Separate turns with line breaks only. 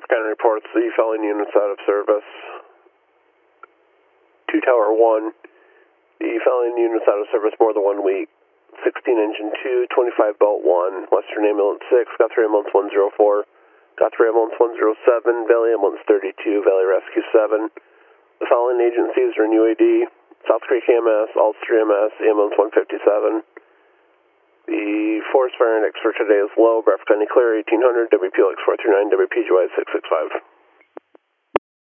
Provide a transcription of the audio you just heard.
County reports the following units out of service. 2 Tower 1, the following units out of service more than 1 week. 16 Engine 2, 25 Belt 1, Western Ambulance 6, Guthrie Ambulance 104, Guthrie Ambulance 107, Valley Ambulance 32, Valley Rescue 7. The following agencies are in UAD: South Creek EMS, Ulster EMS, Ambulance 157. The forest fire index for today is low. Bradford County clear 1800, WPLX 439, WPGY 665.